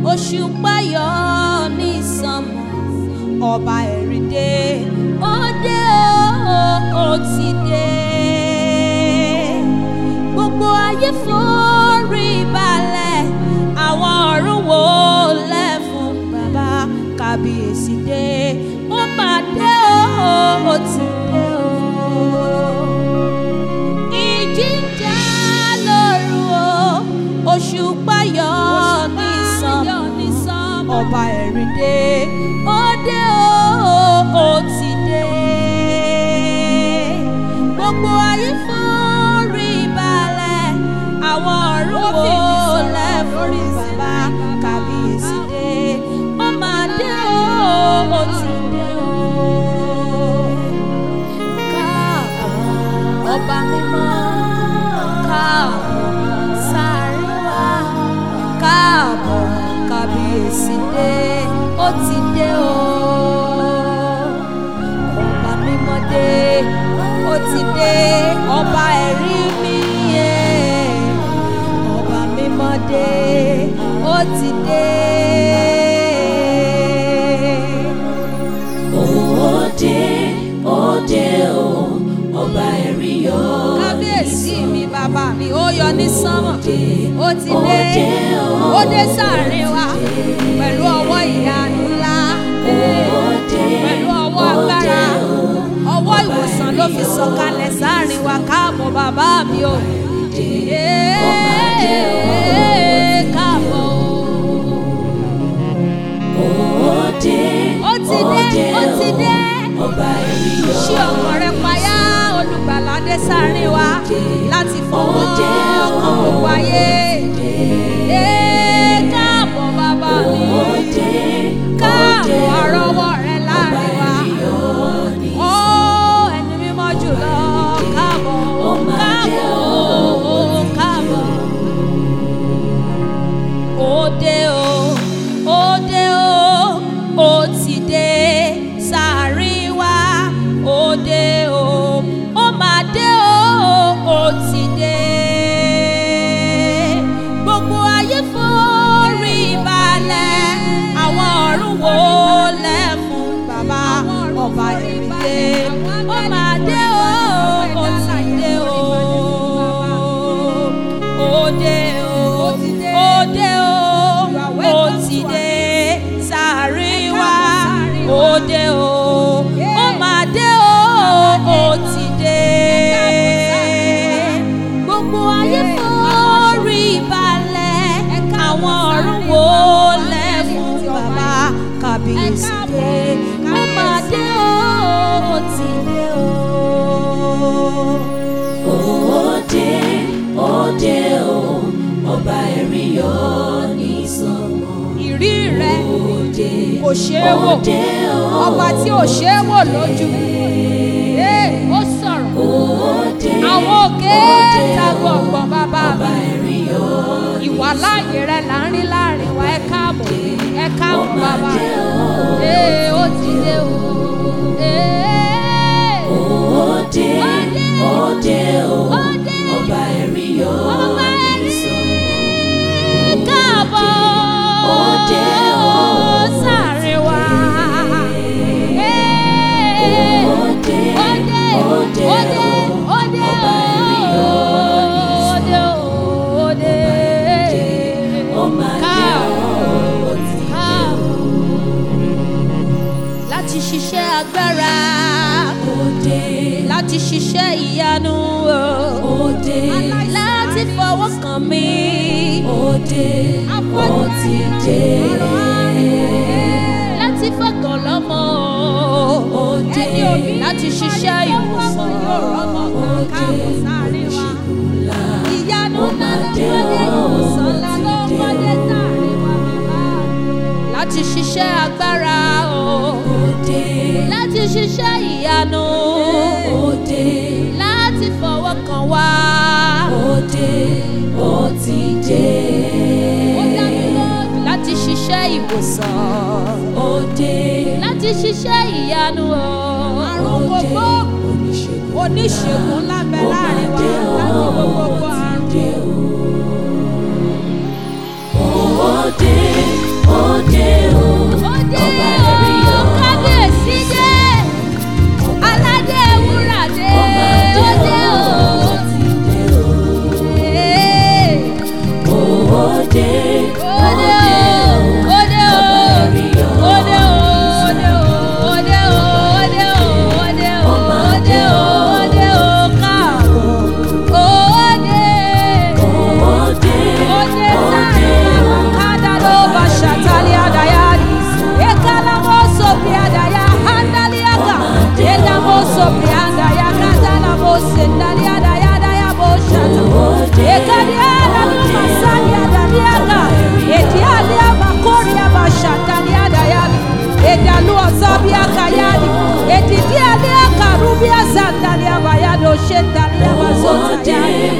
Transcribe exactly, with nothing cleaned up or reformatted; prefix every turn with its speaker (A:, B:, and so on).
A: òṣùpá yọ ní sánmọ̀, ọba ẹ̀rí dé, ó dé o, ó ti dé. Gbogbo ayé forí balẹ̀, àwọn ọ̀run wólẹ̀ fún bàbá. Kábíyèsí dé, ó máa dé o, ó ti dé o. Ìjì ń jà lóru o, òṣùpá yọ ní sánmọ̀, ọba ẹ̀rí dé, ó dé o, ó ti dé. Gbogbo ayé forí balẹ̀, àwọn ọ̀run wólẹ̀ fún bàbá. Kábíyèsí dé, ó máa dé o, ó ti dé o. Káàbọ̀ ọba mímọ́, káàbọ̀ sáàrin wa, káàbọ̀ kábíyèsí dé, ó ti dé o. Ọba mímọ́ dé, ó ti dé, ọba ẹ̀rí mi yé. Ọba mímọ́ dé, ó ti dé.
B: Ó dé, ó dé o, ọba ẹ̀rí yọ.
A: Kábíyèsí mi bàbá mi, ó yọ ní sánmọ̀, ó ti dé, ó dé sáàrin wa pẹ̀lú ọwọ́ ìyanu ńlá, pẹ̀lú ọwọ́ agbára, ọwọ́ ìwòsàn ló fi sọ̀kalẹ̀ sáàrin wa. Káàbọ̀ bàbá mi o, káàbọ̀
B: Ó dé,
A: ó ti dé, ó ti dé.
B: ọba ẹ̀rí yọ.
A: Ṣí ọkàn rẹ payá, olùgbàlà dé sáàrin wa láti fọwọ́ ọkàn gbogbo ayé. Káàbọ̀ bàbá mi, káàbọ̀ àrọ́wọ́ rẹ láàrin wa. Ó ẹni mímọ́ jùlọ, káàbọ̀, káàbọ̀, káàbọ̀. Ó dé o, ó dé o, ó ti dé sáàrin wa. Ó dé o, ó máa dé o, ó ti dé. Gbogbo ayé forí balẹ̀, àwọn ọ̀run wólẹ̀ fún bàbá. Ọba ẹ̀rí dé, ó máa dé o, ó ti dé o. Ó dé o, ó dé o, ó ti dé sáàrin wa. Ó dé o, ó máa dé o, ó ti dé. Gbogbo ayé forí balẹ̀, àwọn ọ̀run wólẹ̀ fún bàbá. Kábíyèsí dé, ó máa dé o, ó ti dé o.
B: Ó dé, ó dé o, ọba ẹ̀rí yọ ní sánmọ̀.
A: Ìrí rẹ
B: Ó dé,
A: kò ṣeé wò,
B: ó dé o,
A: ọba tí ò ṣeé wò lójú. Ee, ó sọ̀rọ̀,
B: ó dé,
A: àwọn òkè ta gbọ̀ngbọ̀n bàbá
B: ọba
A: mi.
B: ẹ̀rí yọ.
A: Ìwàláàyè rẹ là ń rí láàrin wa. Ẹ káàbọ̀, ẹ káàbọ̀ bàbá. Ee, ó ti dé o. Ee,
B: Ó dé, ó dé o,
A: ó dé.
B: ọba ẹ̀rí yọ
A: Ọba
B: ní
A: ẹ̀rí
B: sánmọ̀.
A: káàbọ̀,
B: Ó dé o,
A: sáàrin wa. Ee,
B: ó dé,
A: ó dé,
B: ó dé
A: ó dé,
B: o,
A: ó dé
B: ọba ẹ̀rí yọ ní
A: ó dé o, ó dé.
B: ó máa dé o, ó ti dé o.
A: Láti ṣiṣẹ́ agbára,
B: Ó dé,
A: láti ṣiṣẹ́ ìyanu,
B: ó dé,
A: láti fọwọ́ kàn mí.
B: ó dé, ó ti dé.
A: Láti fọkàn lọ́mọ,
B: Ó dé,
A: láti ṣiṣẹ́ ìwòsàn.
B: ó dé, olùṣègùn ńlá.
A: Ìyanu
B: Ó
A: ńlá
B: máa
A: ló
B: dé
A: wọlé,
B: o,
A: ìwòsàn
B: ó
A: ńlá
B: ti
A: ló
B: dé
A: wọlé
B: o.
A: sáàrin wa bàbá. Láti ṣiṣẹ́ agbára o,
B: Ó dé,
A: láti ṣiṣẹ́ ìyanu,
B: ó dé,
A: láti fọwọ́ kàn wá.
B: ó dé, ó ti dé.
A: Ó dá mi lójú láti ṣiṣẹ́ ìwòsàn,
B: Ó dé,
A: láti ṣiṣẹ́ ìyanu o. Àrùn
B: ó dé,
A: gbogbo
B: oníṣègùn
A: oníṣègùn ńlá bẹ láàrin wa láti wo gbogbo àrùn.
B: Ó dé, òde